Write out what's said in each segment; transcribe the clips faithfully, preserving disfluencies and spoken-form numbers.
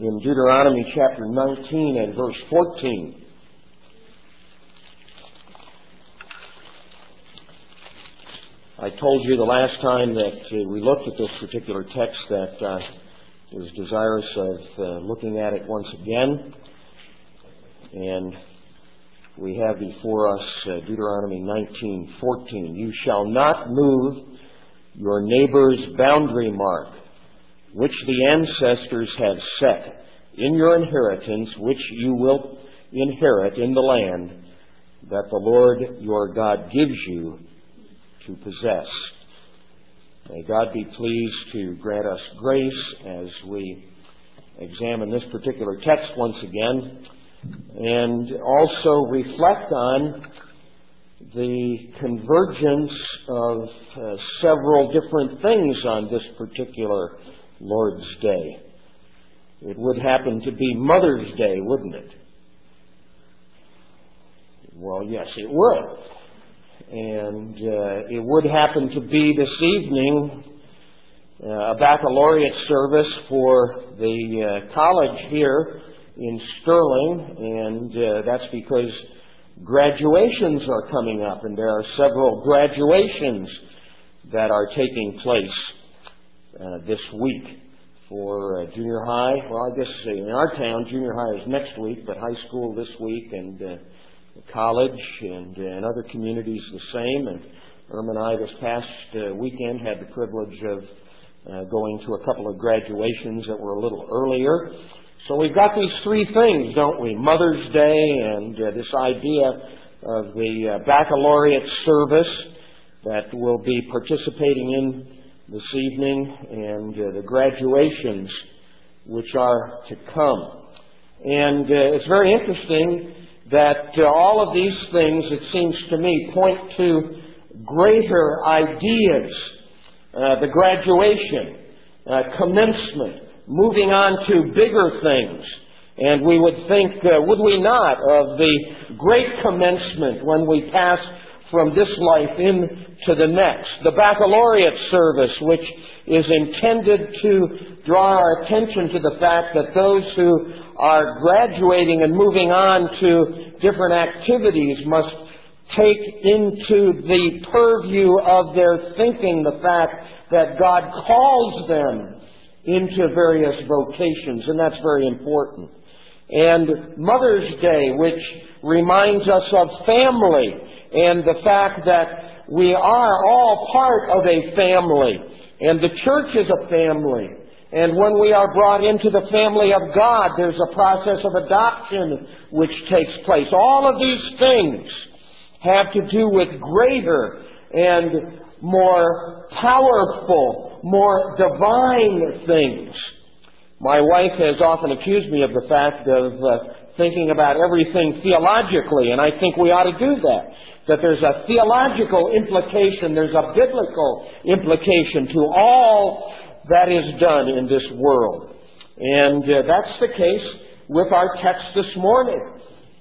in Deuteronomy chapter nineteen and verse fourteen. I told you the last time that uh, we looked at this particular text that uh, I was desirous of uh, looking at it once again. And we have before us uh, Deuteronomy nineteen fourteen. You shall not move your neighbor's boundary mark, which the ancestors have set in your inheritance, which you will inherit in the land that the Lord your God gives you to possess. May God be pleased to grant us grace as we examine this particular text once again, and also reflect on the convergence of uh, several different things on this particular Lord's Day. It would happen to be Mother's Day, wouldn't it? Well, yes, it would. And uh, it would happen to be this evening uh, a baccalaureate service for the uh, college here in Sterling, and uh, that's because graduations are coming up, and there are several graduations that are taking place uh, this week for uh, junior high. Well, I guess in our town, junior high is next week, but high school this week, and uh, college, and uh, in other communities the same. And Irma and I this past uh, weekend had the privilege of uh, going to a couple of graduations that were a little earlier. So we've got these three things, don't we? Mother's Day, and uh, this idea of the uh, baccalaureate service that we'll be participating in this evening, and uh, the graduations which are to come. And uh, it's very interesting that uh, all of these things, it seems to me, point to greater ideas. Uh, the graduation, uh, commencement, moving on to bigger things. And we would think, uh, would we not, of the great commencement when we pass from this life into the next. The baccalaureate service, which is intended to draw our attention to the fact that those who are graduating and moving on to different activities must take into the purview of their thinking the fact that God calls them into various vocations, and that's very important. And Mother's Day, which reminds us of family and the fact that we are all part of a family, and the church is a family. And when we are brought into the family of God, there's a process of adoption which takes place. All of these things have to do with greater and more powerful, more divine things. My wife has often accused me of the fact of uh, thinking about everything theologically, and I think we ought to do that. That there's a theological implication, there's a biblical implication to all that is done in this world. And uh, that's the case with our text this morning.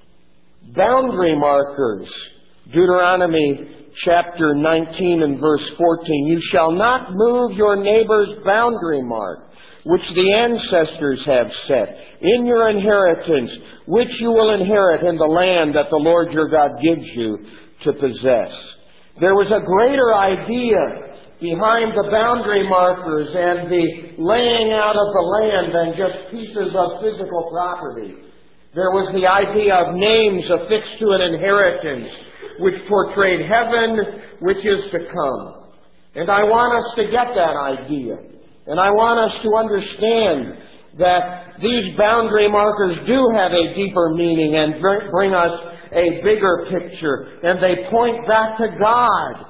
Boundary markers. Deuteronomy chapter nineteen and verse fourteen. You shall not move your neighbor's boundary mark, which the ancestors have set in your inheritance, which you will inherit in the land that the Lord your God gives you to possess. There was a greater idea behind the boundary markers and the laying out of the land than just pieces of physical property. There was the idea of names affixed to an inheritance, which portrayed heaven, which is to come. And I want us to get that idea. And I want us to understand that these boundary markers do have a deeper meaning and bring us a bigger picture. And they point back to God,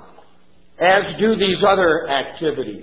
as do these other activities.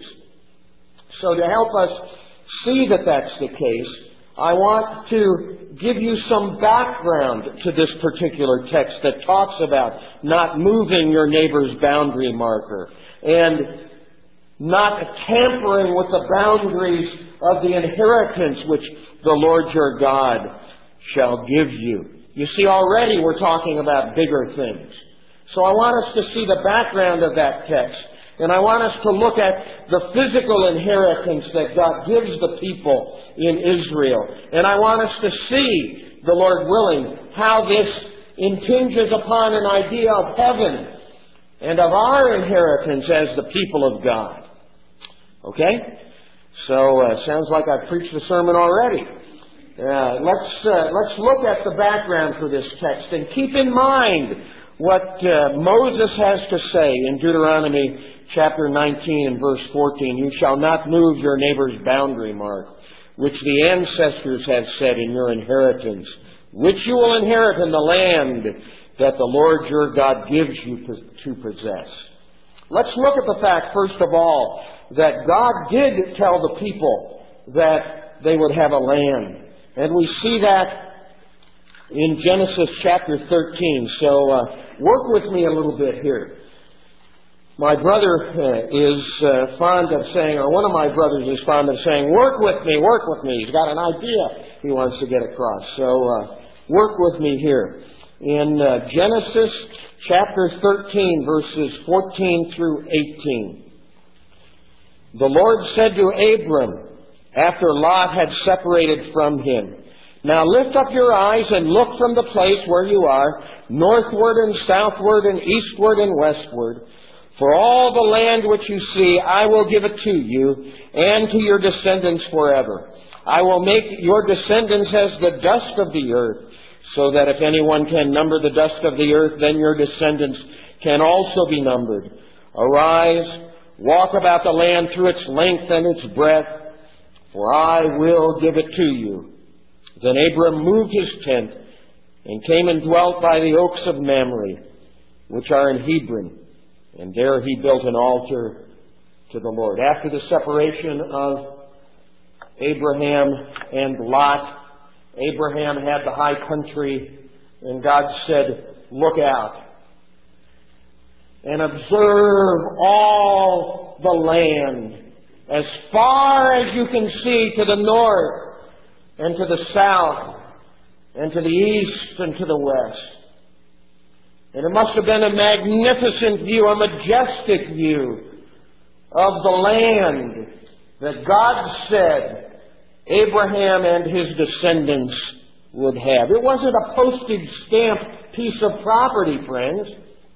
So to help us see that that's the case, I want to give you some background to this particular text that talks about not moving your neighbor's boundary marker and not tampering with the boundaries of the inheritance which the Lord your God shall give you. You see, already we're talking about bigger things. So I want us to see the background of that text. And I want us to look at the physical inheritance that God gives the people in Israel. And I want us to see, the Lord willing, how this impinges upon an idea of heaven and of our inheritance as the people of God. Okay? So, uh, sounds like I've preached the sermon already. Uh, let's, uh, let's look at the background for this text and keep in mind what uh, Moses has to say in Deuteronomy chapter nineteen and verse fourteen. You shall not move your neighbor's boundary mark, which the ancestors have said in your inheritance, which you will inherit in the land that the Lord your God gives you to possess. Let's look at the fact, first of all, that God did tell the people that they would have a land. And we see that in Genesis chapter thirteen. So uh, work with me a little bit here. My brother uh, is uh, fond of saying, or one of my brothers is fond of saying, work with me, work with me. He's got an idea he wants to get across. So uh, work with me here. In uh, Genesis chapter thirteen, verses fourteen through eighteen. The Lord said to Abram, after Lot had separated from him, now lift up your eyes and look from the place where you are, northward and southward and eastward and westward. For all the land which you see, I will give it to you and to your descendants forever. I will make your descendants as the dust of the earth, so that if anyone can number the dust of the earth, then your descendants can also be numbered. Arise, walk about the land through its length and its breadth, for I will give it to you. Then Abram moved his tent and came and dwelt by the oaks of Mamre, which are in Hebron. And there he built an altar to the Lord. After the separation of Abraham and Lot, Abraham had the high country, and God said, look out and observe all the land as far as you can see to the north and to the south and to the east and to the west. And it must have been a magnificent view, a majestic view of the land that God said Abraham and his descendants would have. It wasn't a postage stamp piece of property, friends.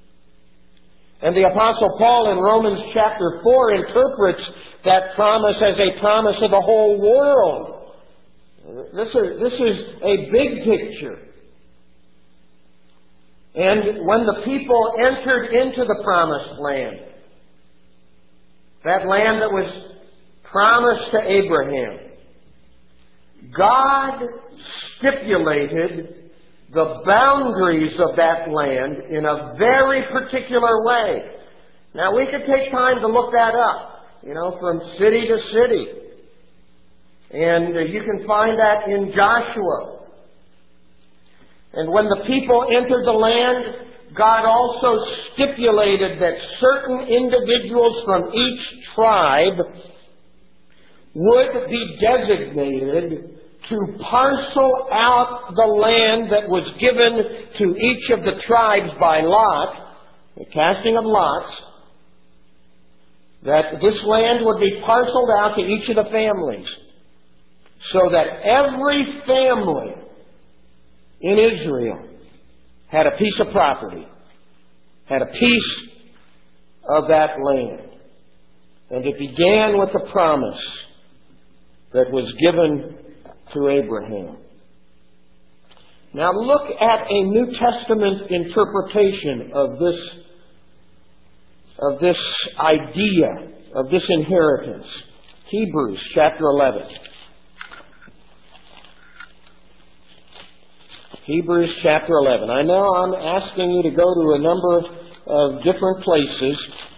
And the Apostle Paul in Romans chapter four interprets that promise as a promise of the whole world. This is, this is a big picture. And when the people entered into the promised land, that land that was promised to Abraham, God stipulated the boundaries of that land in a very particular way. Now, we could take time to look that up, you know, from city to city. And uh, you can find that in Joshua. And when the people entered the land, God also stipulated that certain individuals from each tribe would be designated to parcel out the land that was given to each of the tribes by lot, the casting of lots, that this land would be parceled out to each of the families, so that every family in Israel had a piece of property, had a piece of that land. And it began with the promise that was given to Abraham. Now look at a New Testament interpretation of this, of this idea, of this inheritance. Hebrews chapter eleven. Hebrews chapter eleven. I know I'm asking you to go to a number of different places.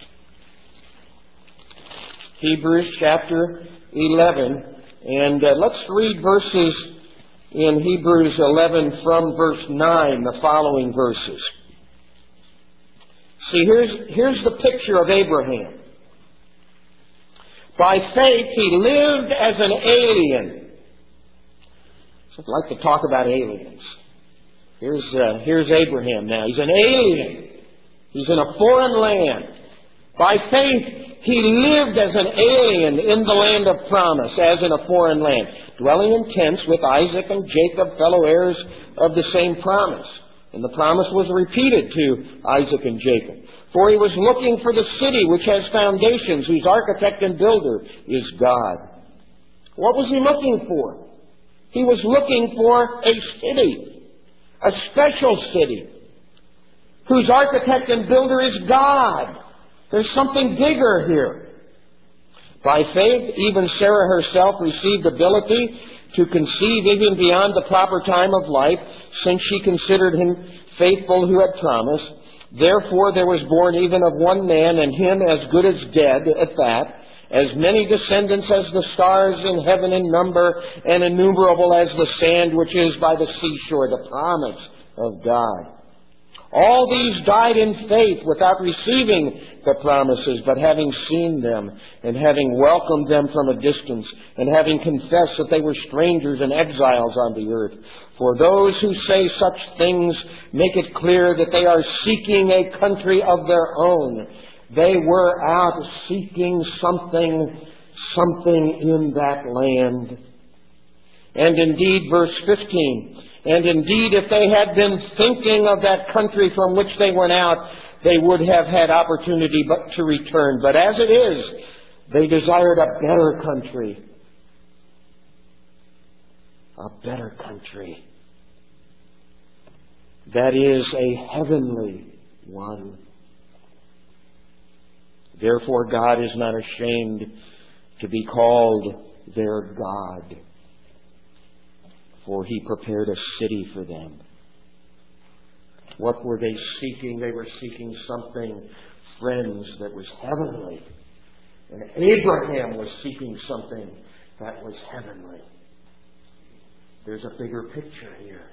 Hebrews chapter eleven. And uh, let's read verses in Hebrews eleven from verse nine, the following verses. See, here's, here's the picture of Abraham. By faith, he lived as an alien. I'd like to talk about aliens. Here's, uh, here's Abraham now. He's an alien. He's in a foreign land. By faith, he lived as an alien in the land of promise, as in a foreign land, dwelling in tents with Isaac and Jacob, fellow heirs of the same promise. And the promise was repeated to Isaac and Jacob. For he was looking for the city which has foundations, whose architect and builder is God. What was he looking for? He was looking for a city, a special city, whose architect and builder is God. There's something bigger here. By faith, even Sarah herself received ability to conceive even beyond the proper time of life, since she considered him faithful who had promised. Therefore there was born even of one man, and him as good as dead at that, as many descendants as the stars in heaven in number, and innumerable as the sand which is by the seashore, the promise of God. All these died in faith without receiving the promises, but having seen them, and having welcomed them from a distance, and having confessed that they were strangers and exiles on the earth. For those who say such things make it clear that they are seeking a country of their own. They were out seeking something, something in that land. And indeed, verse fifteen, and indeed if they had been thinking of that country from which they went out, they would have had opportunity but to return. But as it is, they desired a better country. A better country. That is a heavenly one. Therefore God is not ashamed to be called their God, for he prepared a city for them. What were they seeking? They were seeking something, friends, that was heavenly. And Abraham was seeking something that was heavenly. There's a bigger picture here.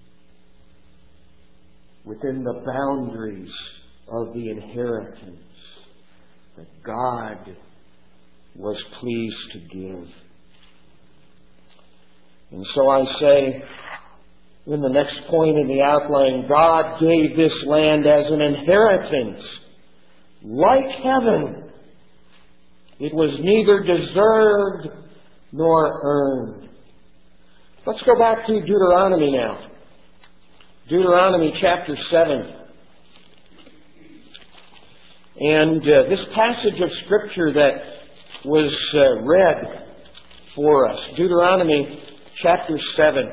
Within the boundaries of the inheritance that God was pleased to give. And so I say, in the next point in the outline, God gave this land as an inheritance, like heaven. It was neither deserved nor earned. Let's go back to Deuteronomy now. Deuteronomy chapter seven. And uh, this passage of Scripture that was uh, read for us, Deuteronomy chapter seven.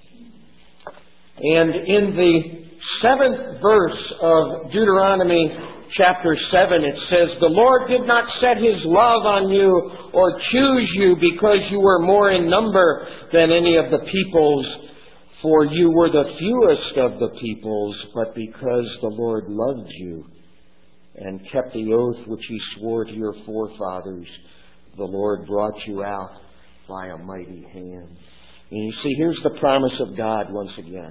And in the seventh verse of Deuteronomy chapter seven, it says, "The Lord did not set His love on you or choose you because you were more in number than any of the peoples, for you were the fewest of the peoples, but because the Lord loved you and kept the oath which He swore to your forefathers, the Lord brought you out by a mighty hand." And you see, here's the promise of God once again.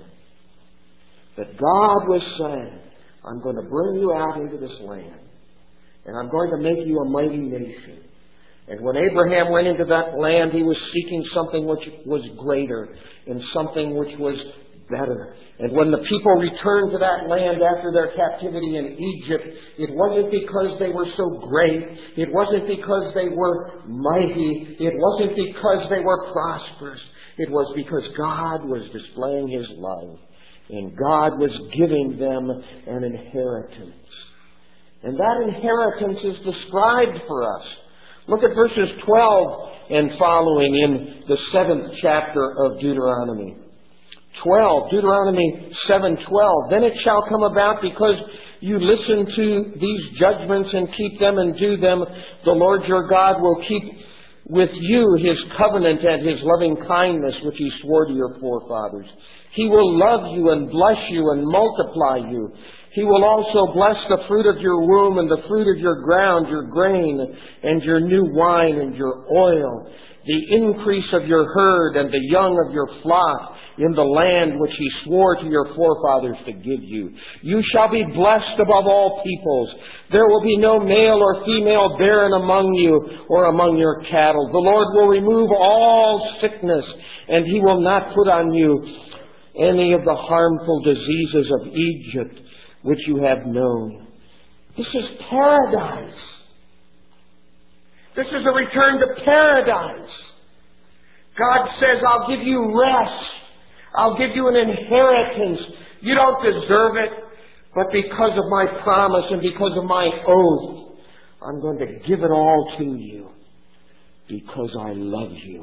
That God was saying, I'm going to bring you out into this land, and I'm going to make you a mighty nation. And when Abraham went into that land, he was seeking something which was greater and something which was better. And when the people returned to that land after their captivity in Egypt, it wasn't because they were so great. It wasn't because they were mighty. It wasn't because they were prosperous. It was because God was displaying His love. And God was giving them an inheritance. And that inheritance is described for us. Look at verses twelve and following in the seventh chapter of Deuteronomy. twelve, Deuteronomy seven twelve. "Then it shall come about, because you listen to these judgments and keep them and do them, the Lord your God will keep with you His covenant and His loving kindness which He swore to your forefathers. He will love you and bless you and multiply you. He will also bless the fruit of your womb and the fruit of your ground, your grain and your new wine and your oil, the increase of your herd and the young of your flock in the land which He swore to your forefathers to give you. You shall be blessed above all peoples. There will be no male or female barren among you or among your cattle. The Lord will remove all sickness, and He will not put on you any of the harmful diseases of Egypt which you have known." This is paradise. This is a return to paradise. God says, I'll give you rest. I'll give you an inheritance. You don't deserve it, but because of my promise and because of my oath, I'm going to give it all to you because I love you.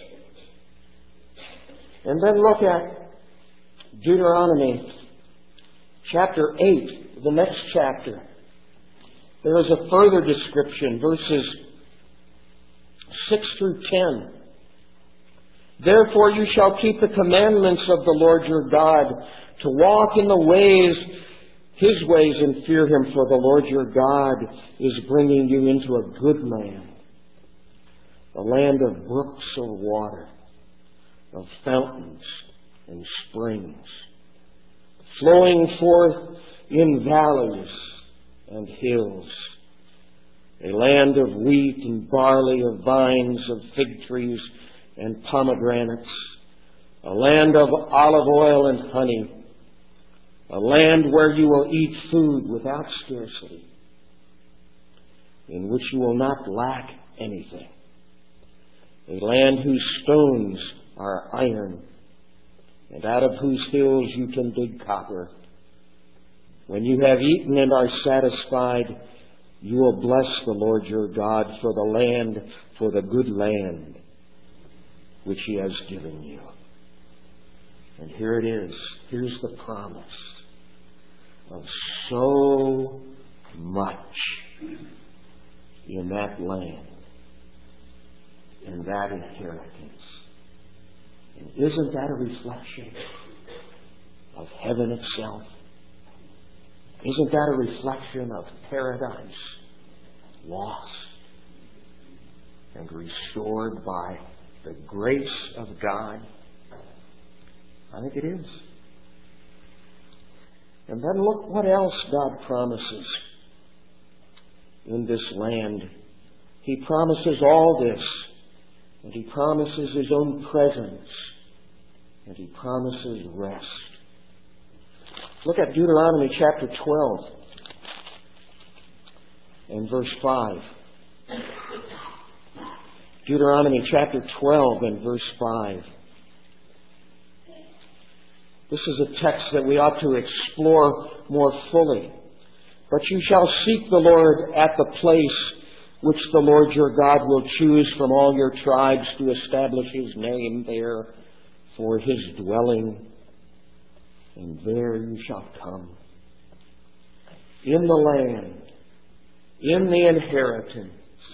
And then look at Deuteronomy chapter eight, the next chapter. There is a further description, verses six through ten. Therefore you shall keep the commandments of the Lord your God, to walk in the ways, His ways, and fear Him, for the Lord your God is bringing you into a good land, a land of brooks of water, of fountains and springs, flowing forth in valleys and hills, a land of wheat and barley, of vines, of fig trees and pomegranates, a land of olive oil and honey, a land where you will eat food without scarcity, in which you will not lack anything, a land whose stones are iron, and out of whose hills you can dig copper. When you have eaten and are satisfied, you will bless the Lord your God for the land, for the good land which He has given you. And here it is. Here's the promise of so much in that land, in that inheritance. And isn't that a reflection of heaven itself? Isn't that a reflection of paradise lost and restored by the grace of God? I think it is. And then look what else God promises in this land. He promises all this, and He promises His own presence, and He promises rest. Look at Deuteronomy chapter twelve and verse five. Deuteronomy chapter twelve and verse five. This is a text that we ought to explore more fully. But you shall seek the Lord at the place which the Lord your God will choose from all your tribes to establish His name there for His dwelling. And there you shall come. In the land, in the inheritance,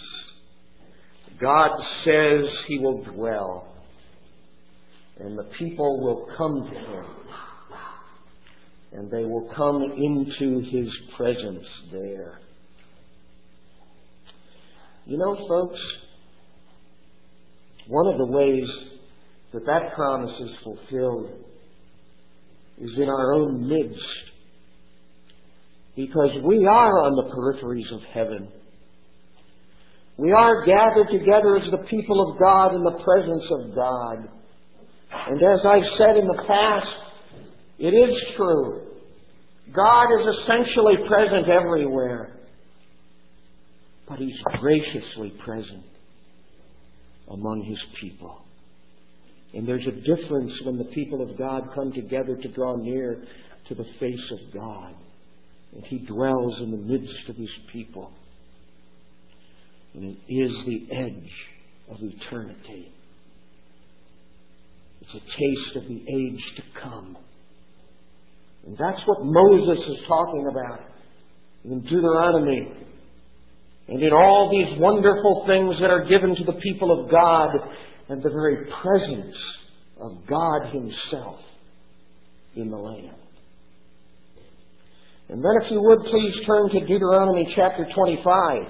God says He will dwell, and the people will come to Him, and they will come into His presence there. You know, folks, one of the ways that that promise is fulfilled is in our own midst, because we are on the peripheries of heaven. We are gathered together as the people of God in the presence of God. And as I've said in the past, it is true. God is essentially present everywhere, but He's graciously present among His people. And there's a difference when the people of God come together to draw near to the face of God. And He dwells in the midst of His people. And it is the edge of eternity. It's a taste of the age to come. And that's what Moses is talking about in Deuteronomy. And in all these wonderful things that are given to the people of God, and the very presence of God Himself in the land. And then if you would please turn to Deuteronomy chapter twenty-five.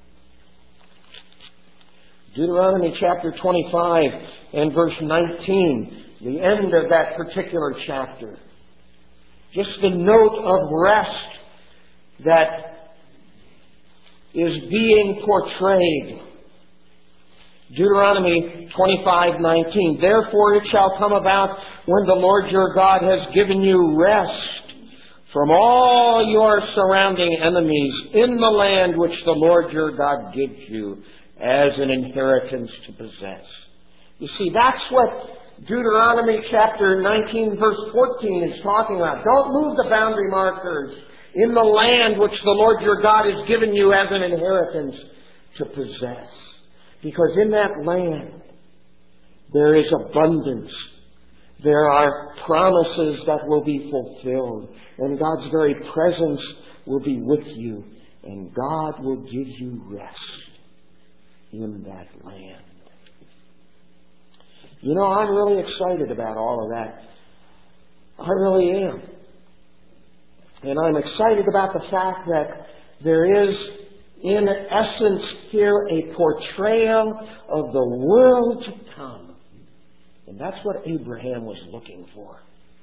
Deuteronomy chapter twenty-five and verse nineteen, the end of that particular chapter. Just the note of rest that is being portrayed. Deuteronomy twenty-five nineteen. Therefore it shall come about when the Lord your God has given you rest from all your surrounding enemies in the land which the Lord your God gives you as an inheritance to possess. You see, that's what Deuteronomy chapter nineteen, verse fourteen is talking about. Don't move the boundary markers in the land which the Lord your God has given you as an inheritance to possess. Because in that land, there is abundance. There are promises that will be fulfilled. And God's very presence will be with you. And God will give you rest in that land. You know, I'm really excited about all of that. I really am. And I'm excited about the fact that there is, in essence, here a portrayal of the world to come. And that's what Abraham was looking for.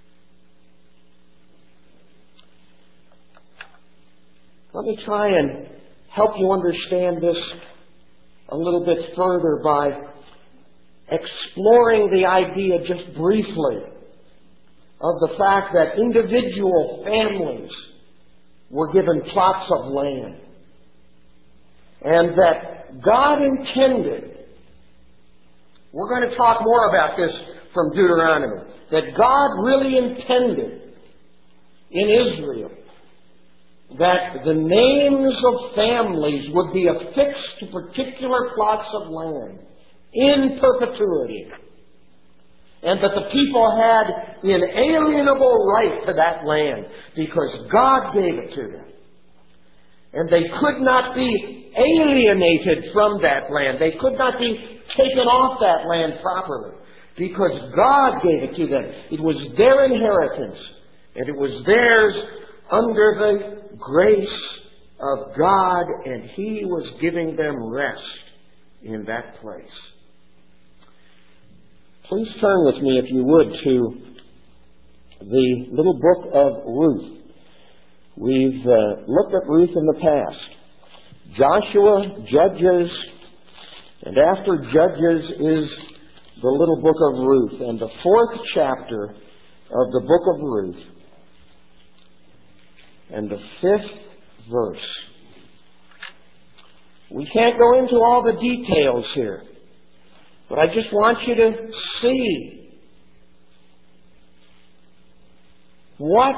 Let me try and help you understand this a little bit further by exploring the idea just briefly of the fact that individual families were given plots of land. And that God intended, we're going to talk more about this from Deuteronomy, that God really intended in Israel that the names of families would be affixed to particular plots of land in perpetuity. And that the people had inalienable right to that land because God gave it to them. And they could not be alienated from that land. They could not be taken off that land properly because God gave it to them. It was their inheritance, and it was theirs under the grace of God, and He was giving them rest in that place. Please turn with me, if you would, to the little book of Ruth. We've uh, looked at Ruth in the past. Joshua, Judges, and after Judges is the little book of Ruth. And the fourth chapter of the book of Ruth and the fifth verse. We can't go into all the details here, but I just want you to see what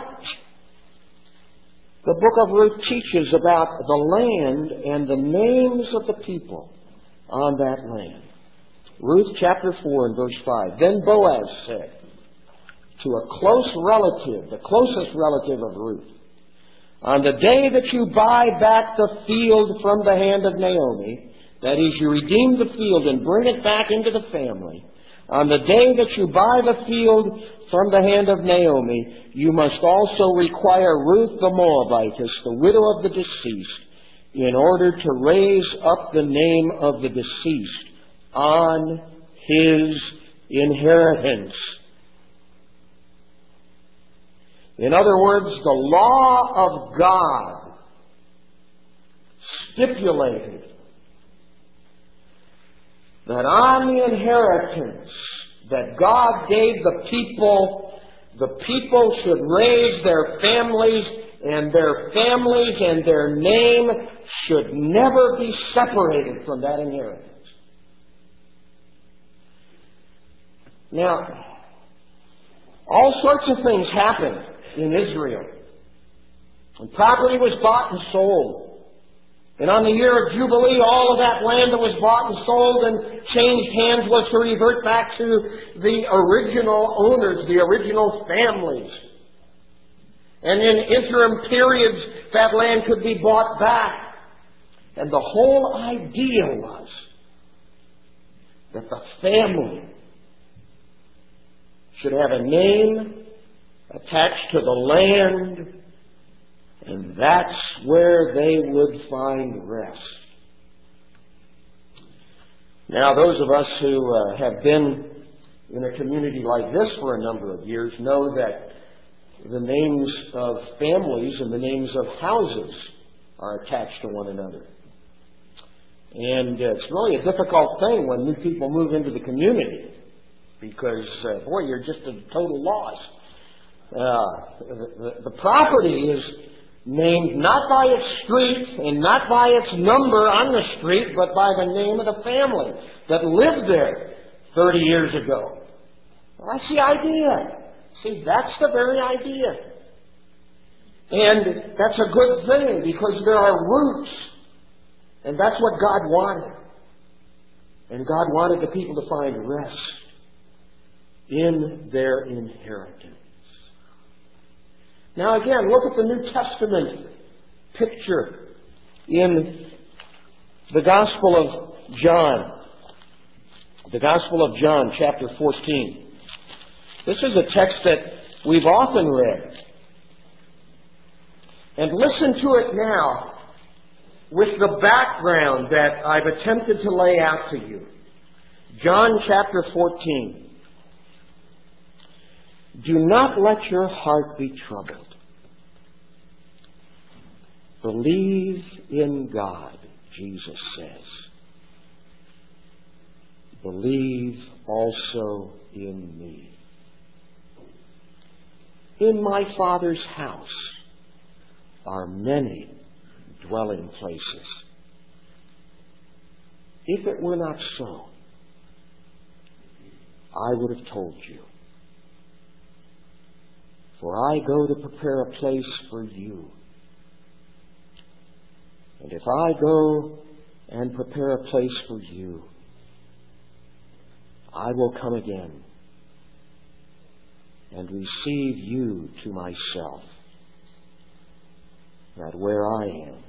the book of Ruth teaches about the land and the names of the people on that land. Ruth chapter four and verse five. Then Boaz said to a close relative, the closest relative of Ruth, on the day that you buy back the field from the hand of Naomi, that is, you redeem the field and bring it back into the family, on the day that you buy the field from the hand of Naomi, you must also require Ruth the Moabitess, the widow of the deceased, in order to raise up the name of the deceased on his inheritance. In other words, the law of God stipulated that on the inheritance that God gave the people, the people should raise their families, and their families and their name should never be separated from that inheritance. Now, all sorts of things happened in Israel. And property was bought and sold. And on the year of Jubilee, all of that land that was bought and sold and changed hands was to revert back to the original owners, the original families. And in interim periods, that land could be bought back. And the whole idea was that the family should have a name attached to the land, and that's where they would find rest. Now, those of us who uh, have been in a community like this for a number of years know that the names of families and the names of houses are attached to one another. And uh, it's really a difficult thing when new people move into the community because, uh, boy, you're just a total loss. Uh, the, the property is named not by its street and not by its number on the street, but by the name of the family that lived there thirty years ago. Well, that's the idea. See, that's the very idea. And that's a good thing because there are roots. And that's what God wanted. And God wanted the people to find rest in their inheritance. Now again, look at the New Testament picture in the Gospel of John. The Gospel of John, chapter fourteen. This is a text that we've often read. And listen to it now with the background that I've attempted to lay out to you. John chapter fourteen. Do not let your heart be troubled. Believe in God, Jesus says. Believe also in me. In my Father's house are many dwelling places. If it were not so, I would have told you. For I go to prepare a place for you. And if I go and prepare a place for you, I will come again and receive you to myself, that where I am,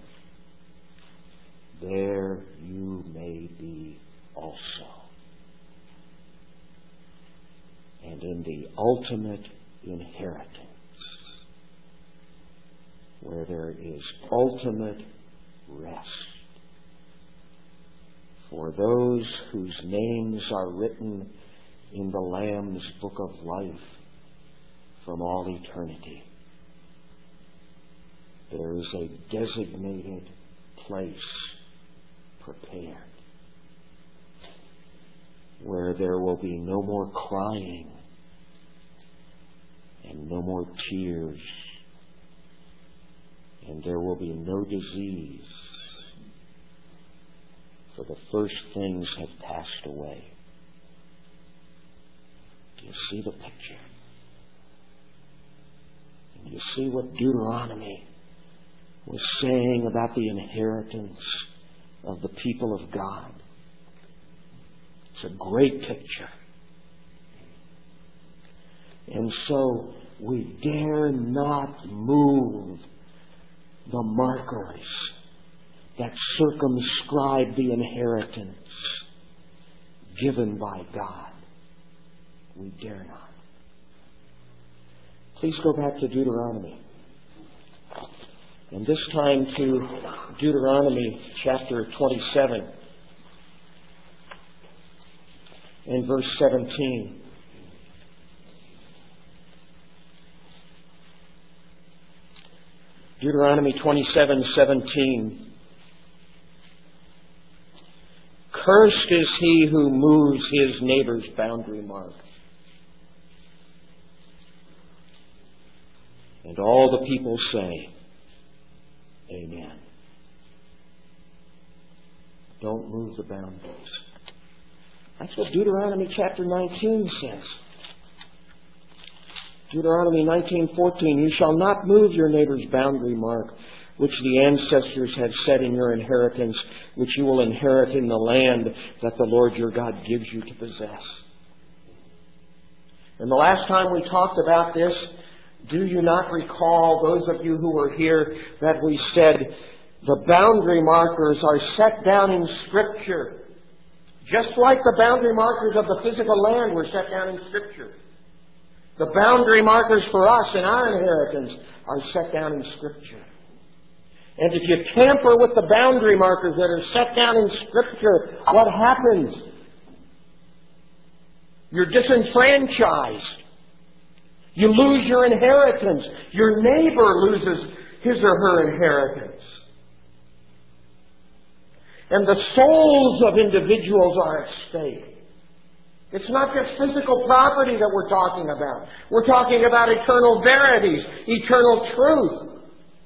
there you may be also. And in the ultimate inheritance, where there is ultimate rest for those whose names are written in the Lamb's book of life from all eternity. There is a designated place prepared where there will be no more crying and no more tears, and there will be no disease, for the first things have passed away. Do you see the picture? And you see what Deuteronomy was saying about the inheritance of the people of God. It's a great picture. And so we dare not move the markers that circumscribe the inheritance given by God. We dare not. Please go back to Deuteronomy. And this time to Deuteronomy chapter twenty-seven and verse seventeen. Deuteronomy twenty-seven seventeen. Cursed is he who moves his neighbor's boundary mark. And all the people say, Amen. Don't move the boundaries. That's what Deuteronomy chapter nineteen says. Deuteronomy nineteen fourteen, you shall not move your neighbor's boundary mark, which the ancestors have set in your inheritance, which you will inherit in the land that the Lord your God gives you to possess. And the last time we talked about this, do you not recall, those of you who were here, that we said the boundary markers are set down in Scripture, just like the boundary markers of the physical land were set down in Scripture. The boundary markers for us in our inheritance are set down in Scripture. And if you tamper with the boundary markers that are set down in Scripture, what happens? You're disenfranchised. You lose your inheritance. Your neighbor loses his or her inheritance. And the souls of individuals are at stake. It's not just physical property that we're talking about. We're talking about eternal verities, eternal truth.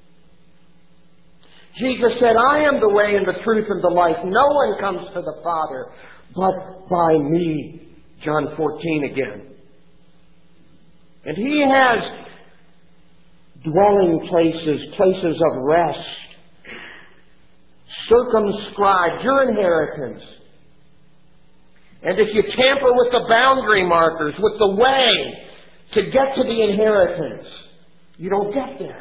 Jesus said, I am the way and the truth and the life. No one comes to the Father but by me. John fourteen again. And He has dwelling places, places of rest, circumscribed your inheritance. And if you tamper with the boundary markers, with the way to get to the inheritance, you don't get there.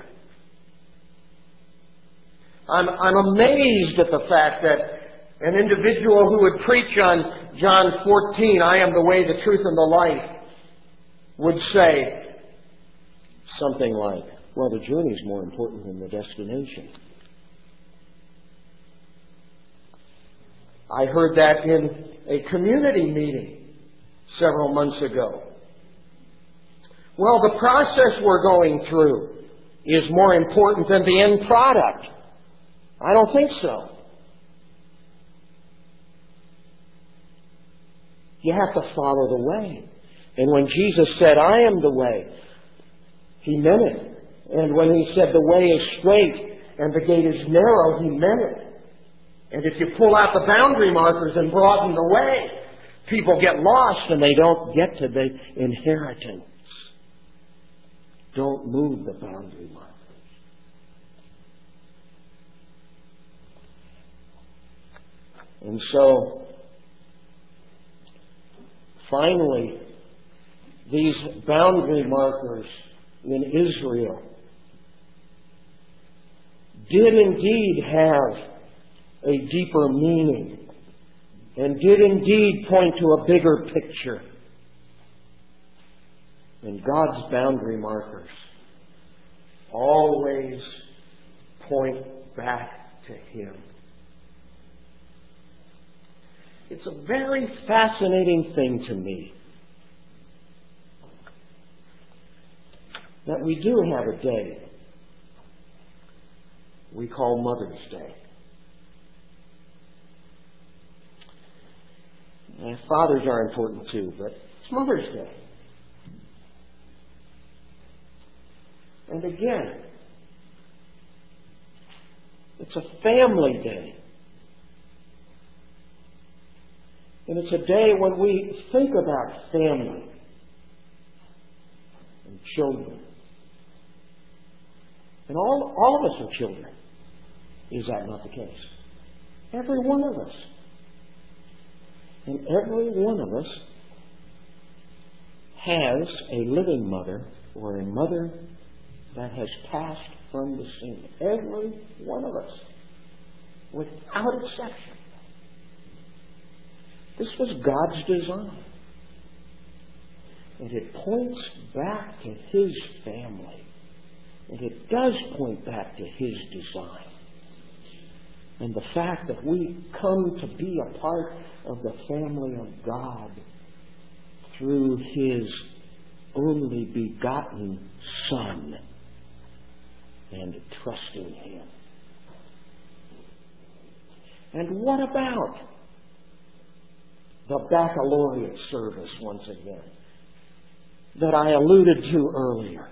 I'm, I'm amazed at the fact that an individual who would preach on John fourteen, I am the way, the truth, and the life, would say something like, well, the journey is more important than the destination. I heard that in a community meeting several months ago. Well, the process we're going through is more important than the end product. I don't think so. You have to follow the way. And when Jesus said, I am the way, He meant it. And when He said the way is straight and the gate is narrow, He meant it. And if you pull out the boundary markers and broaden the way, people get lost and they don't get to the inheritance. Don't move the boundary markers. And so, finally, these boundary markers in Israel did indeed have a deeper meaning and did indeed point to a bigger picture. And God's boundary markers always point back to Him. It's a very fascinating thing to me that we do have a day we call Mother's Day. And fathers are important too, but it's Mother's Day. And again, it's a family day. And it's a day when we think about family and children. And all, all of us are children. Is that not the case? Every one of us. And every one of us has a living mother or a mother that has passed from the scene. Every one of us. Without exception. This was God's design. And it points back to His family. And it does point back to His design. And the fact that we come to be a part of the family of God through His only begotten Son and trusting Him. And what about the baccalaureate service once again that I alluded to earlier?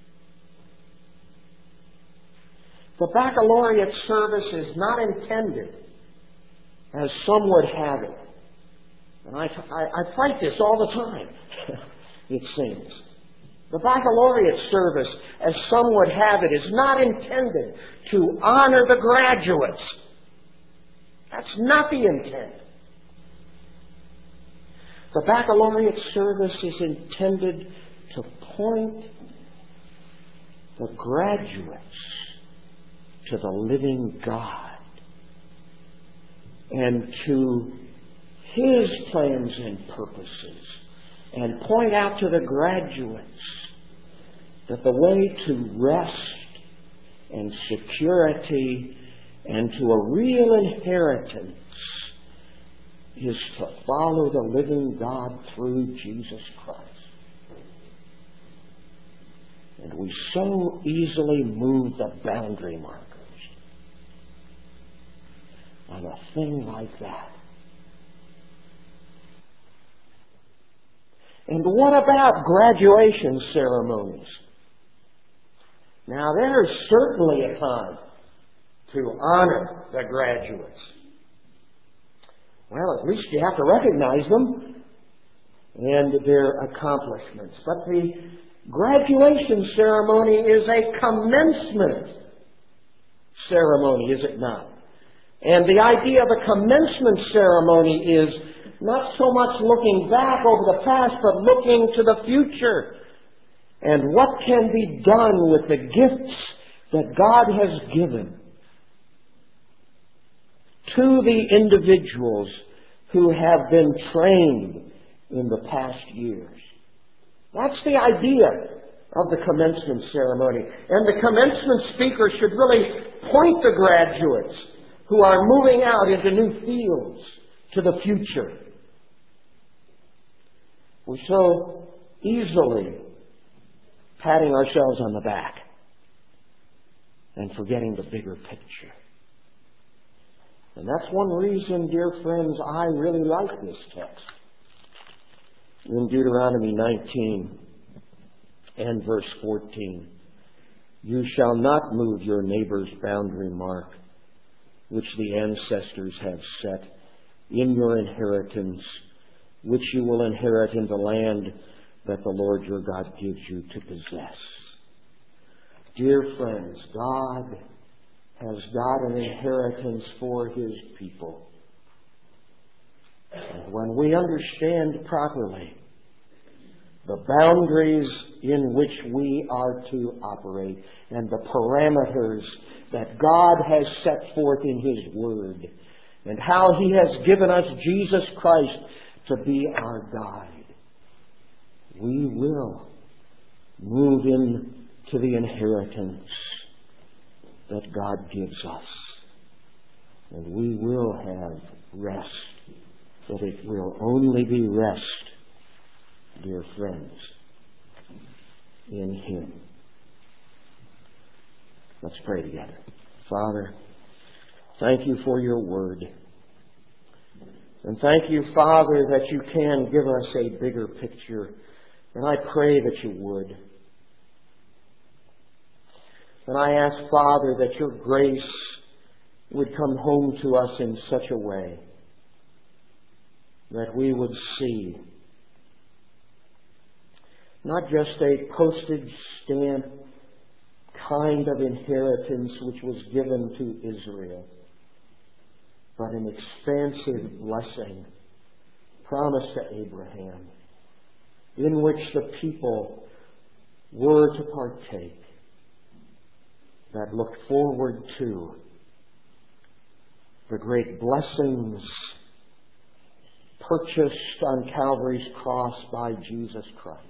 The baccalaureate service is not intended as some would have it. And I, I, I fight this all the time, it seems. The baccalaureate service, as some would have it, is not intended to honor the graduates. That's not the intent. The baccalaureate service is intended to point the graduates to the living God and to His plans and purposes, and point out to the graduates that the way to rest and security and to a real inheritance is to follow the living God through Jesus Christ. And we so easily move the boundary markers on a thing like that. And what about graduation ceremonies? Now, there's certainly a time to honor the graduates. Well, at least you have to recognize them. and their accomplishments. But the graduation ceremony is a commencement ceremony, is it not? And the idea of a commencement ceremony is not so much looking back over the past, but looking to the future. And what can be done with the gifts that God has given to the individuals who have been trained in the past years. That's the idea of the commencement ceremony. And the commencement speaker should really point the graduates who are moving out into new fields to the future. We're so easily patting ourselves on the back and forgetting the bigger picture. And that's one reason, dear friends, I really like this text. In Deuteronomy nineteen and verse fourteen, you shall not move your neighbor's boundary mark, which the ancestors have set in your inheritance, which you will inherit in the land that the Lord your God gives you to possess. Dear friends, God has got an inheritance for His people. And when we understand properly the boundaries in which we are to operate and the parameters that God has set forth in His Word, and how He has given us Jesus Christ to be our guide, we will move into the inheritance that God gives us. And we will have rest. But it will only be rest, dear friends, in Him. Let's pray together. Father, thank You for Your Word. And thank You, Father, that You can give us a bigger picture. And I pray that You would. And I ask, Father, that Your grace would come home to us in such a way that we would see not just a postage stamp kind of inheritance which was given to Israel, but an expansive blessing promised to Abraham, in which the people were to partake, that looked forward to the great blessings purchased on Calvary's cross by Jesus Christ.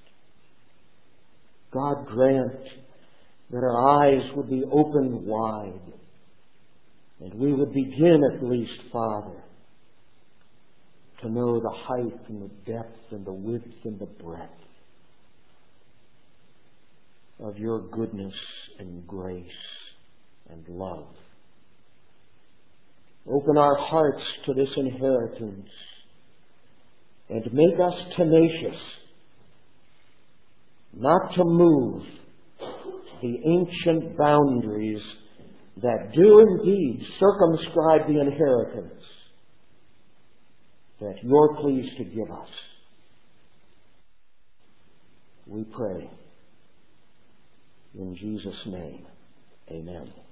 God grant that our eyes would be opened wide, and we would begin at least, Father, to know the height and the depth and the width and the breadth of Your goodness and grace and love. Open our hearts to this inheritance and make us tenacious, not to move the ancient boundaries that do indeed circumscribe the inheritance that You're pleased to give us. We pray in Jesus' name. Amen.